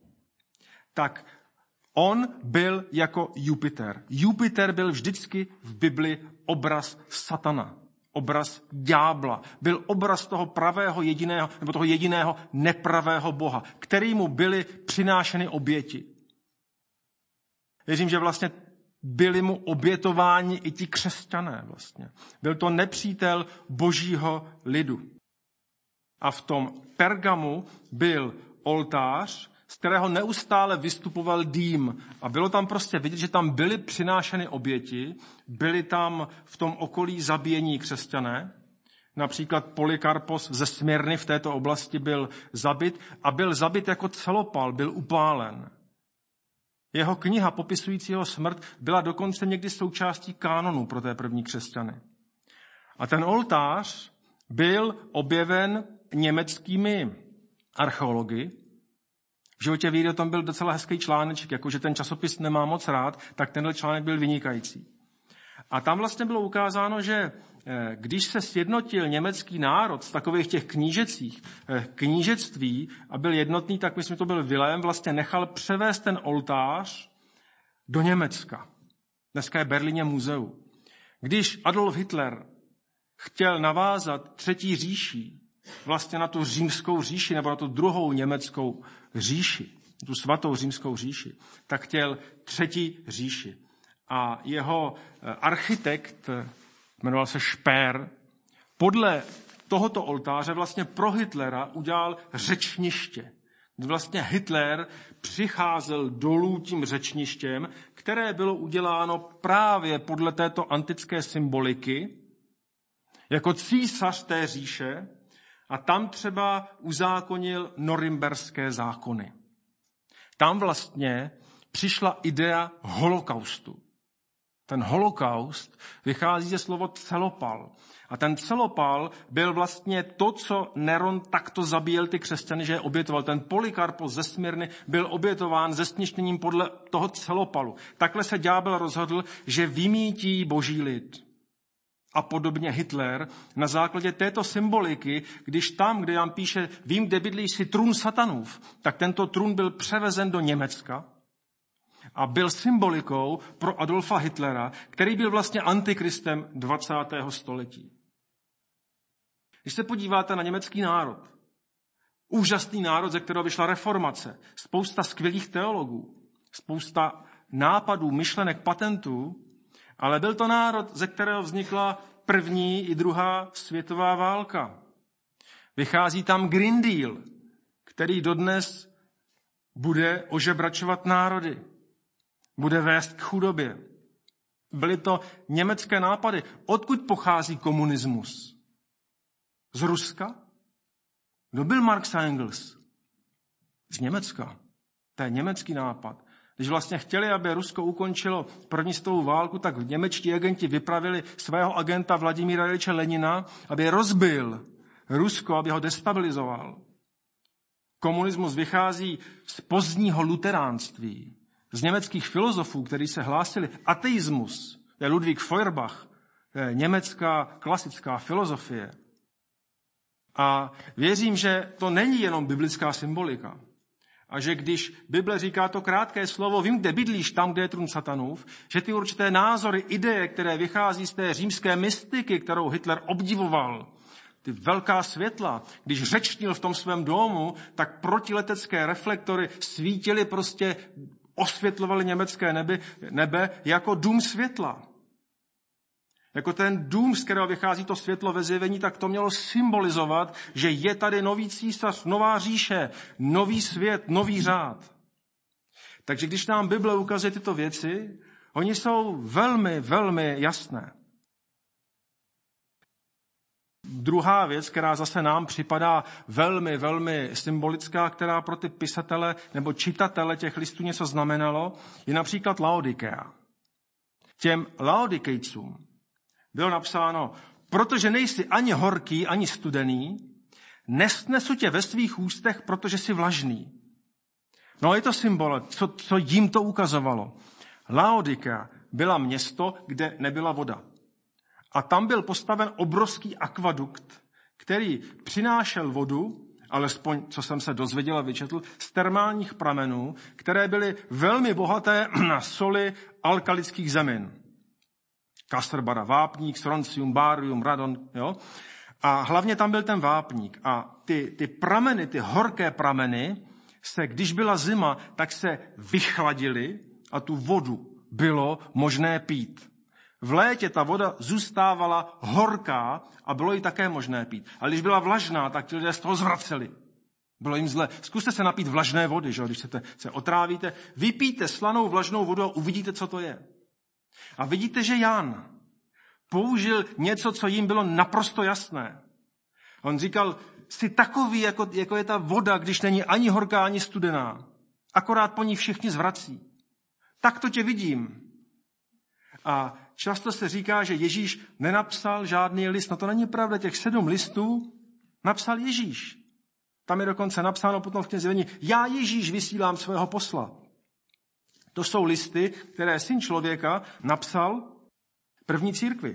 tak on byl jako Jupiter. Jupiter byl vždycky v Bibli obraz Satana, obraz ďábla. Byl obraz toho pravého jediného, nebo toho jediného nepravého boha, kterému byly přinášeny oběti. Věřím, že vlastně byli mu obětováni i ti křesťané vlastně. Byl to nepřítel božího lidu. A v tom Pergamu byl oltář, z kterého neustále vystupoval dým. A bylo tam prostě vidět, že tam byly přinášeny oběti, byly tam v tom okolí zabíjení křesťané. Například Polykarpos ze Smyrny v této oblasti byl zabit a byl zabit jako celopal, byl upálen. Jeho kniha popisující jeho smrt byla dokonce někdy součástí kánonu pro té první křesťany. A ten oltář byl objeven německými archeology. V životě víry o tom byl docela hezký článeček, jakože ten časopis nemá moc rád, tak tenhle článek byl vynikající. A tam vlastně bylo ukázáno, že když se sjednotil německý národ z takových těch knížectví a byl jednotný, tak myslím, to byl Vilém, vlastně nechal převést ten oltář do Německa. Dneska je Berlíně muzeu. Když Adolf Hitler chtěl navázat 3. říši, vlastně na tu římskou říši, nebo na tu druhou německou říši, tu svatou římskou říši, tak chtěl 3. říši. A jeho architekt, jmenoval se Speer, podle tohoto oltáře vlastně pro Hitlera udělal řečniště. Vlastně Hitler přicházel dolů tím řečništěm, které bylo uděláno právě podle této antické symboliky, jako císař té říše, a tam třeba uzákonil norimberské zákony. Tam vlastně přišla idea holokaustu. Ten holokaust vychází ze slova celopal. A ten celopal byl vlastně to, co Neron takto zabíjel ty křesťany, že je obětoval. Ten Polykarpos ze Smyrny byl obětován zesměšněním podle toho celopalu. Takhle se ďábel rozhodl, že vymítí boží lid. A podobně Hitler na základě této symboliky, když tam, kde nám píše, vím, kde bydlí si trůn Satanův, tak tento trůn byl převezen do Německa. a byl symbolikou pro Adolfa Hitlera, který byl vlastně antikristem 20. století. Když se podíváte na německý národ, úžasný národ, ze kterého vyšla reformace, spousta skvělých teologů, spousta nápadů, myšlenek, patentů, ale byl to národ, ze kterého vznikla první i druhá světová válka. Vychází tam Green Deal, který dodnes bude ožebračovat národy, bude vést k chudobě. Byly to německé nápady. Odkud pochází komunismus? Z Ruska? Kdo byl Marx a Engels? Z Německa. To je německý nápad. Když vlastně chtěli, aby Rusko ukončilo první světovou válku, tak němečtí agenti vypravili svého agenta Vladimíra Iljiče Lenina, aby rozbil Rusko, aby ho destabilizoval. Komunismus vychází z pozdního luteránství, z německých filozofů, kteří se hlásili. Ateismus, to je Ludwig Feuerbach, to je německá klasická filozofie. A věřím, že to není jenom biblická symbolika. A že když Bible říká to krátké slovo, vím, kde bydlíš, tam, kde je trůn satanův, že ty určité názory, ideje, které vychází z té římské mystiky, kterou Hitler obdivoval, ty velká světla, když řečnil v tom svém domu, tak protiletecké reflektory svítily prostě, osvětlovaly německé nebe jako dům světla. Jako ten dům, z kterého vychází to světlo ve zjevení, tak to mělo symbolizovat, že je tady nový císař, nová říše, nový svět, nový řád. Takže když nám Bible ukazuje tyto věci, oni jsou velmi, velmi jasné. Druhá věc, která zase nám připadá velmi, velmi symbolická, která pro ty pisatele nebo čitatele těch listů něco znamenalo, je například Laodikea. Těm Laodikejcům bylo napsáno, protože nejsi ani horký, ani studený, nesnesu tě ve svých ústech, protože jsi vlažný. No je to symbol, co jim to ukazovalo. Laodikea byla město, kde nebyla voda. A tam byl postaven obrovský akvadukt, který přinášel vodu, alespoň, co jsem se dozvěděl a vyčetl, z termálních pramenů, které byly velmi bohaté na soli alkalických zemin. Kasrbara, vápník, strontium, barium, radon, jo? A hlavně tam byl ten vápník. A ty prameny, ty horké prameny, se, když byla zima, tak se vychladily a tu vodu bylo možné pít. V létě ta voda zůstávala horká a bylo ji také možné pít. Ale když byla vlažná, tak ti lidé z toho zvraceli. Bylo jim zle. Zkuste se napít vlažné vody, že? Když se otrávíte. Vypijte slanou vlažnou vodu a uvidíte, co to je. A vidíte, že Jan použil něco, co jim bylo naprosto jasné. On říkal, jsi takový, jako je ta voda, když není ani horká, ani studená. Akorát po ní všichni zvrací. Tak to tě vidím. A často se říká, že Ježíš nenapsal žádný list. No to není pravda, těch 7 listů napsal Ježíš. Tam je dokonce napsáno potom v knize Zjevení, já Ježíš vysílám svého posla. To jsou listy, které Syn člověka napsal první církvi.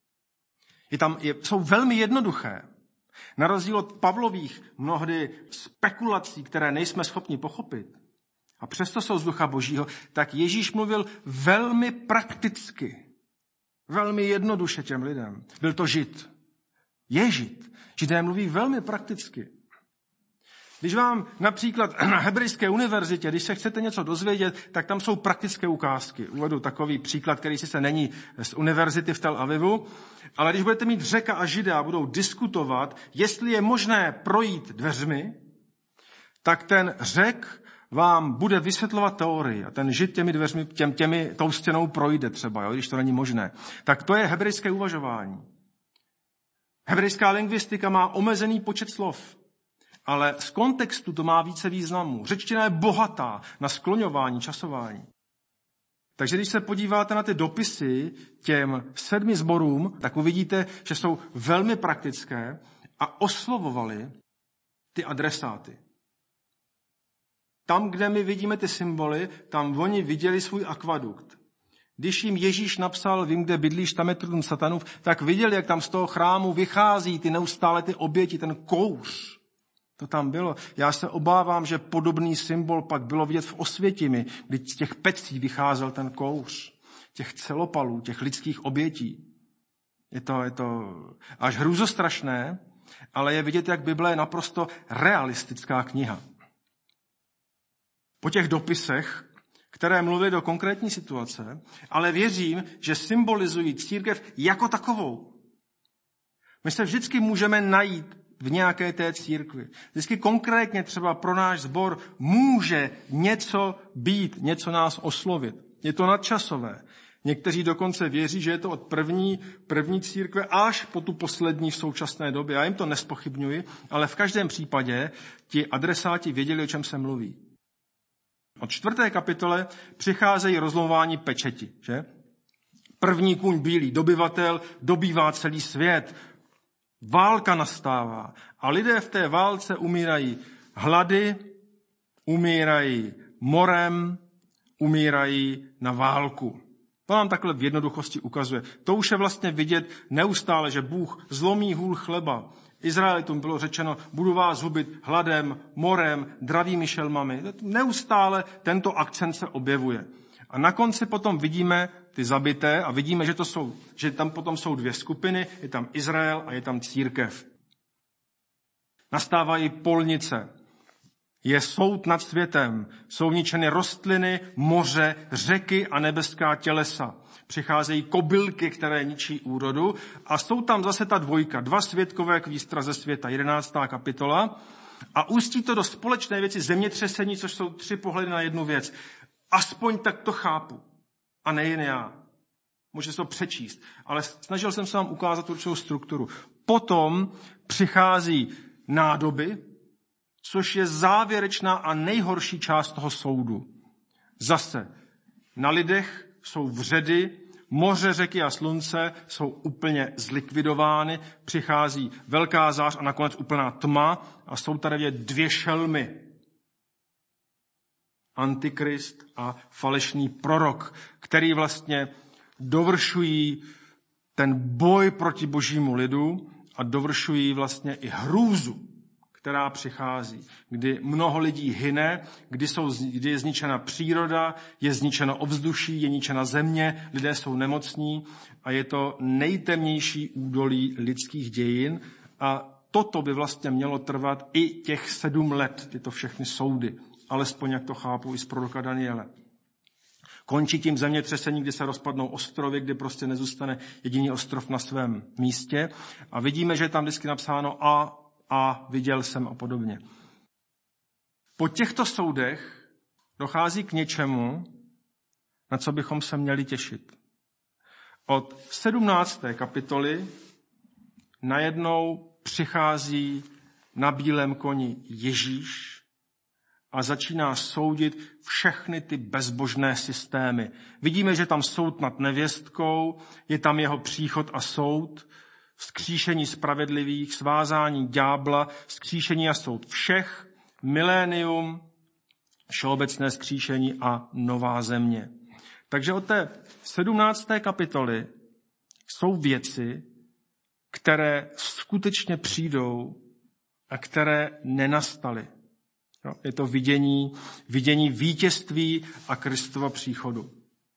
Jsou velmi jednoduché. Na rozdíl od Pavlových mnohdy spekulací, které nejsme schopni pochopit, a přesto jsou z Ducha Božího, tak Ježíš mluvil velmi prakticky, velmi jednoduše těm lidem. Byl to Žid. Je Žid. Židé mluví velmi prakticky. Když vám například na Hebrejské univerzitě, když se chcete něco dozvědět, tak tam jsou praktické ukázky. Uvedu takový příklad, který sice není z univerzity v Tel Avivu, ale když budete mít Řeka a Žida a budou diskutovat, jestli je možné projít dveřmi, tak ten Řek vám bude vysvětlovat teorii a ten Žid těmi dveřmi, tou stěnou projde třeba, jo, když to není možné. Tak to je hebrejské uvažování. Hebrejská lingvistika má omezený počet slov, ale z kontextu to má více významů. Řečtina je bohatá na skloňování, časování. Takže když se podíváte na ty dopisy těm 7 sborům, tak uvidíte, že jsou velmi praktické a oslovovali ty adresáty. Tam, kde my vidíme ty symboly, tam oni viděli svůj akvadukt. Když jim Ježíš napsal, vím, kde bydlíš, tam je trůn satanův, tak viděli, jak tam z toho chrámu vychází ty neustále ty oběti, ten kouř. To tam bylo. Já se obávám, že podobný symbol pak bylo vidět v Osvětimi, kdy z těch pecí vycházel ten kouř, těch celopalů, těch lidských obětí. Je to až hrůzostrašné, ale je vidět, jak Bible je naprosto realistická kniha. Po těch dopisech, které mluví do konkrétní situace, ale věřím, že symbolizují církev jako takovou. My se vždycky můžeme najít v nějaké té církvi. Vždycky konkrétně třeba pro náš sbor může něco být, něco nás oslovit. Je to nadčasové. Někteří dokonce věří, že je to od první církve až po tu poslední v současné době. Já jim to nespochybňuji, ale v každém případě ti adresáti věděli, o čem se mluví. Od 4. kapitole přicházejí rozlomování pečeti. Že? První kůň bílý dobyvatel dobývá celý svět. Válka nastává a lidé v té válce umírají hlady, umírají morem, umírají na válku. To nám takhle v jednoduchosti ukazuje. To už je vlastně vidět neustále, že Bůh zlomí hůl chleba. Izraelitům bylo řečeno, budu vás hubit hladem, morem, dravými šelmami. Neustále tento akcent se objevuje. A na konci potom vidíme ty zabité a vidíme, že tam potom jsou dvě skupiny, je tam Izrael a je tam církev. Nastávají polnice, je soud nad světem, jsou ničeny rostliny, moře, řeky a nebeská tělesa. Přicházejí kobylky, které ničí úrodu a jsou tam zase ta dvojka, 2 svědkové k výstraze světa, 11. kapitola a ústí to do společné věci zemětřesení, což jsou 3 pohledy na jednu věc. Aspoň tak to chápu. A nejen já. Můžete to přečíst. Ale snažil jsem se vám ukázat určitou strukturu. Potom přichází nádoby, což je závěrečná a nejhorší část toho soudu. Zase na lidech jsou vředy, moře, řeky a slunce jsou úplně zlikvidovány, přichází velká zář a nakonec úplná tma a jsou tady 2 šelmy. Antikrist a falešný prorok, který vlastně dovršují ten boj proti božímu lidu a dovršují vlastně i hrůzu, která přichází, kdy mnoho lidí hyne, kdy je zničena příroda, je zničeno ovzduší, je zničena země, lidé jsou nemocní a je to nejtemnější údolí lidských dějin a toto by vlastně mělo trvat i těch 7 let, tyto všechny soudy. Alespoň jak to chápu i z proroka Daniele. Končí tím zemětřesení, kdy se rozpadnou ostrovy, kdy prostě nezůstane jediný ostrov na svém místě. A vidíme, že je tam vždycky napsáno a viděl jsem a podobně. Po těchto soudech dochází k něčemu, na co bychom se měli těšit. Od 17. kapitoly najednou přichází na bílém koni Ježíš, a začíná soudit všechny ty bezbožné systémy. Vidíme, že tam soud nad nevěstkou, je tam jeho příchod a soud, vzkříšení spravedlivých, svázání ďábla, vzkříšení a soud všech, milénium, všeobecné vzkříšení a nová země. Takže od té 17. kapitoly jsou věci, které skutečně přijdou a které nenastaly. Je to vidění vítězství a Kristova příchodu.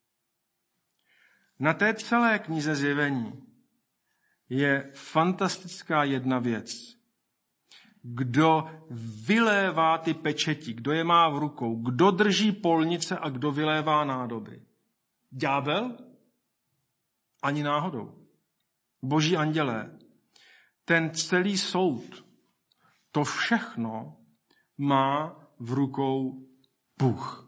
Na té celé knize Zjevení je fantastická jedna věc. Kdo vylévá ty pečeti, kdo je má v rukou, kdo drží polnice a kdo vylévá nádoby. Ďábel? Ani náhodou. Boží andělé. Ten celý soud, to všechno má v rukou Bůh.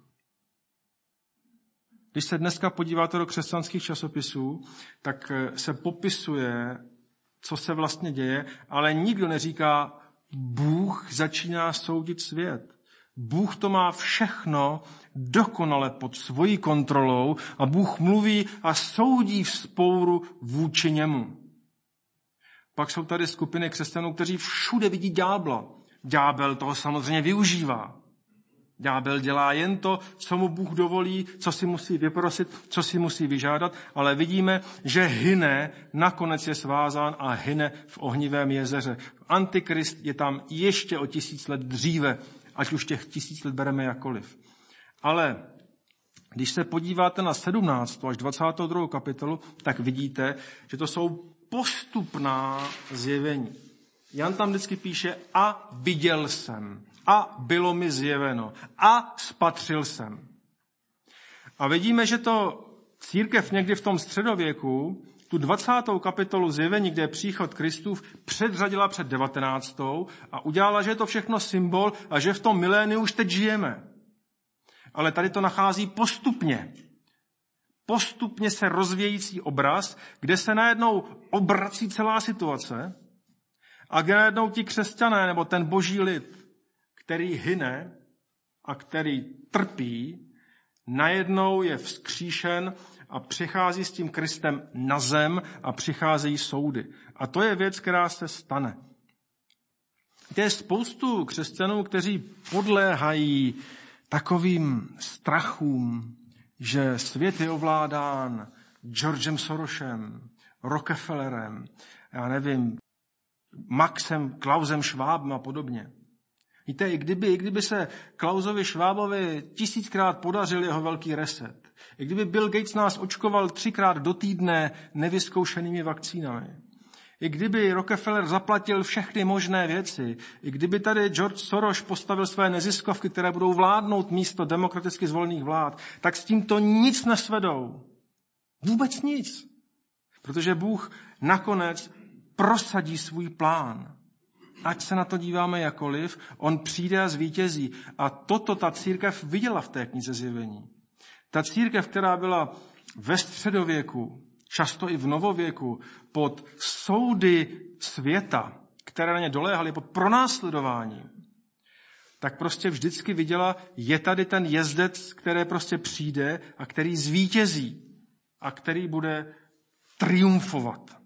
Když se dneska podíváte do křesťanských časopisů, tak se popisuje, co se vlastně děje, ale nikdo neříká, Bůh začíná soudit svět. Bůh to má všechno dokonale pod svojí kontrolou a Bůh mluví a soudí vzpouru vůči němu. Pak jsou tady skupiny křesťanů, kteří všude vidí ďábla. Ďábel toho samozřejmě využívá. Ďábel dělá jen to, co mu Bůh dovolí, co si musí vyprosit, co si musí vyžádat, ale vidíme, že hyne, nakonec je svázán a hyne v ohnivém jezeře. Antikrist je tam ještě o 1000 let dříve, ať už těch 1000 let bereme jakkoliv. Ale když se podíváte na 17. až 22. kapitolu, tak vidíte, že to jsou postupná zjevení. Jan tam vždycky píše a viděl jsem, a bylo mi zjeveno, a spatřil jsem. A vidíme, že to církev někdy v tom středověku, tu 20. kapitolu zjevení, kde je příchod Kristův, předřadila před 19. a udělala, že je to všechno symbol a že v tom miléniu už teď žijeme. Ale tady to nachází postupně. Postupně se rozvějící obraz, kde se najednou obrací celá situace a kde najednou ti křesťané, nebo ten boží lid, který hyne a který trpí, najednou je vzkříšen a přichází s tím Kristem na zem a přicházejí soudy. A to je věc, která se stane. To je spoustu křesťanů, kteří podléhají takovým strachům, že svět je ovládán Georgem Sorosem, Rockefellerem, já nevím, Maxem, Klausem Schwabem a podobně. Víte, i kdyby se Klausovi Schwabovi 1000krát podařil jeho velký reset, i kdyby Bill Gates nás očkoval 3krát do týdne nevyzkoušenými vakcínami, i kdyby Rockefeller zaplatil všechny možné věci, i kdyby tady George Soros postavil své neziskovky, které budou vládnout místo demokraticky zvolených vlád, tak s tímto nic nesvedou. Vůbec nic. Protože Bůh nakonec prosadí svůj plán. Ať se na to díváme jakoliv, on přijde a zvítězí. A toto ta církev viděla v té knize Zjevení. Ta církev, která byla ve středověku, často i v novověku, pod soudy světa, které na ně doléhaly, pod pronásledováním, tak prostě vždycky viděla, je tady ten jezdec, který prostě přijde a který zvítězí a který bude triumfovat.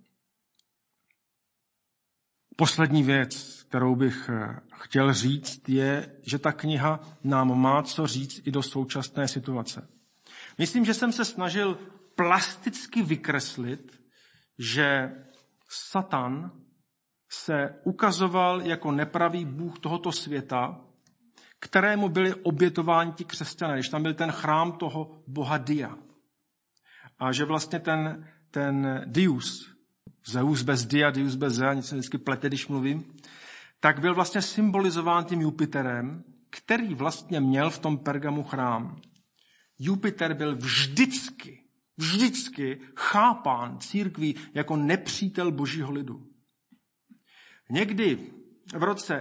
Poslední věc, kterou bych chtěl říct, je, že ta kniha nám má co říct i do současné situace. Myslím, že jsem se snažil plasticky vykreslit, že Satan se ukazoval jako nepravý bůh tohoto světa, kterému byli obětováni ti křesťané, když tam byl ten chrám toho boha Dia. A že vlastně ten Dius, Zeus bez Dia, Dius bez Zea, něco vždycky plete, když mluvím, tak byl vlastně symbolizován tím Jupiterem, který vlastně měl v tom Pergamu chrám. Jupiter byl vždycky chápán církví jako nepřítel božího lidu. Někdy v roce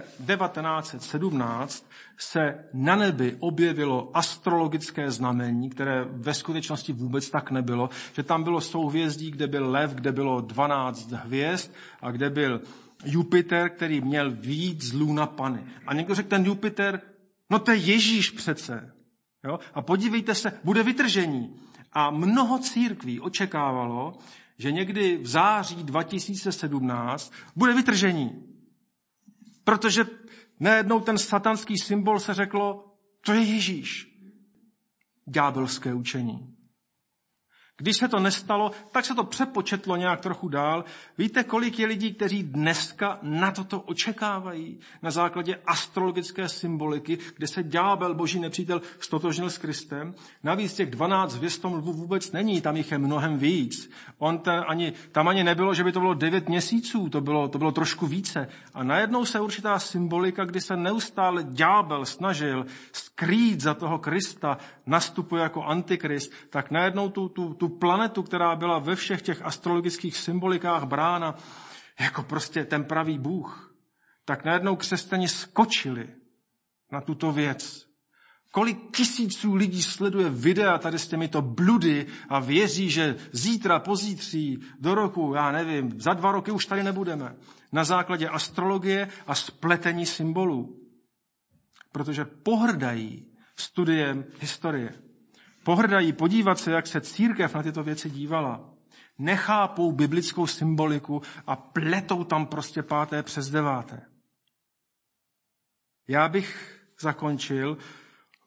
1917 se na nebi objevilo astrologické znamení, které ve skutečnosti vůbec tak nebylo, že tam bylo souhvězdí, kde byl lev, kde bylo 12 hvězd a kde byl Jupiter, který měl vyjít z lůna Panny. A někdo řekl, ten Jupiter, no to je Ježíš přece. Jo? A podívejte se, bude vytržení. A mnoho církví očekávalo, že někdy v září 2017 bude vytržení. Protože najednou ten satanský symbol se řeklo, to je Ježíš. Ďábelské učení. Když se to nestalo, tak se to přepočetlo nějak trochu dál. Víte, kolik je lidí, kteří dneska na toto očekávají na základě astrologické symboliky, kde se ďábel, boží nepřítel, stotožnil s Kristem. Navíc těch 12 hvězdomluvů vůbec není, tam jich je mnohem víc. Tam ani nebylo, že by to bylo 9 měsíců, to bylo trošku více. A najednou se určitá symbolika, kdy se neustále ďábel snažil skrýt za toho Krista, nastupuje jako antikrist, tak najednou tu planetu, která byla ve všech těch astrologických symbolikách brána jako prostě ten pravý Bůh, tak najednou křesťani skočili na tuto věc. Kolik tisíců lidí sleduje videa tady s těmito bludy a věří, že zítra, pozítří, do roku, já nevím, za 2 roky už tady nebudeme. Na základě astrologie a spletení symbolů. Protože pohrdají studiem historie. Pohrdají podívat se, jak se církev na tyto věci dívala. Nechápou biblickou symboliku a pletou tam prostě 5. přes 9. Já bych zakončil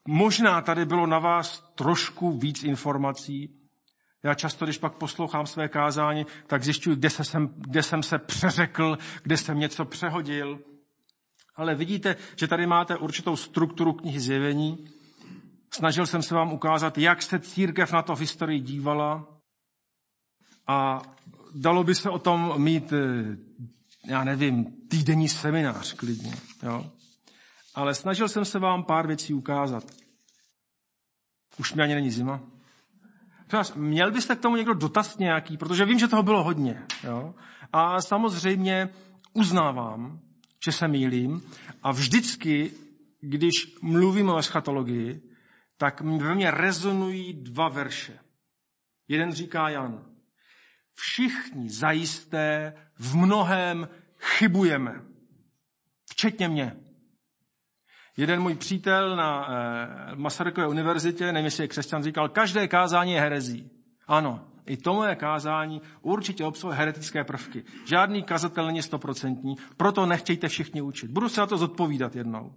Možná tady bylo na vás trošku víc informací. Já často, když pak poslouchám své kázání, tak zjišťuji, kde jsem se přeřekl, kde jsem něco přehodil. Ale vidíte, že tady máte určitou strukturu knihy Zjevení. Snažil jsem se vám ukázat, jak se církev na to v historii dívala. A dalo by se o tom mít, já nevím, týdenní seminář klidně. Jo? Ale snažil jsem se vám pár věcí ukázat. Už mi ani není zima. Měl byste k tomu někdo dotaz nějaký, protože vím, že toho bylo hodně. Jo? A samozřejmě uznávám, že se mýlím a vždycky, když mluvím o eschatologii, tak ve mně rezonují 2 verše. Jeden říká Jan. Všichni zajisté v mnohém chybujeme. Včetně mě. Jeden můj přítel na Masarykové univerzitě, nevím, jestli je křesťan, říkal, každé kázání je herezí. Ano, i to moje kázání určitě obsahuje heretické prvky. Žádný kazatel není 100%, proto nechtějte všichni učit. Budu se na to zodpovídat jednou.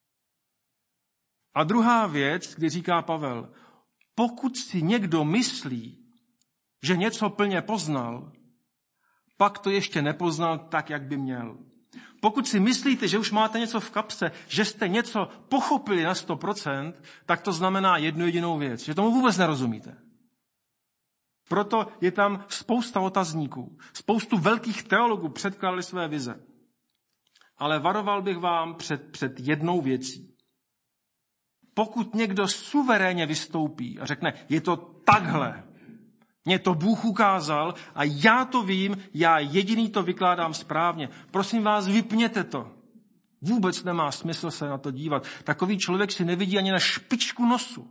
A druhá věc, kdy říká Pavel, pokud si někdo myslí, že něco plně poznal, pak to ještě nepoznal tak, jak by měl. Pokud si myslíte, že už máte něco v kapse, že jste něco pochopili na 100%, tak to znamená jednu jedinou věc, že tomu vůbec nerozumíte. Proto je tam spousta otazníků. Spoustu velkých teologů předkládali své vize. Ale varoval bych vám před jednou věcí. Pokud někdo suverénně vystoupí a řekne, je to takhle, mě to Bůh ukázal a já to vím, já jediný to vykládám správně. Prosím vás, vypněte to. Vůbec nemá smysl se na to dívat. Takový člověk si nevidí ani na špičku nosu.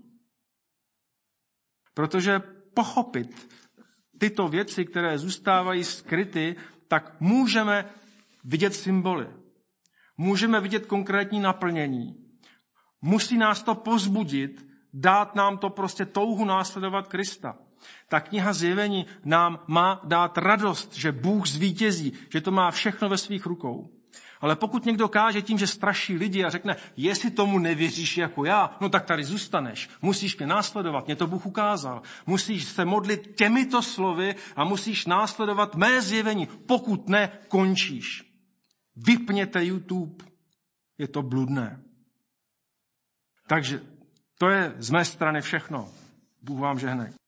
Protože pochopit tyto věci, které zůstávají skryty, tak můžeme vidět symboly. Můžeme vidět konkrétní naplnění. Musí nás to povzbudit, dát nám to prostě touhu následovat Krista. Ta kniha Zjevení nám má dát radost, že Bůh zvítězí, že to má všechno ve svých rukou. Ale pokud někdo káže tím, že straší lidi a řekne, jestli tomu nevěříš jako já, no tak tady zůstaneš. Musíš mě následovat, mě to Bůh ukázal. Musíš se modlit těmito slovy a musíš následovat mé zjevení. Pokud ne, končíš. Vypněte YouTube. Je to bludné. Takže to je z mé strany všechno. Bůh vám žehnej.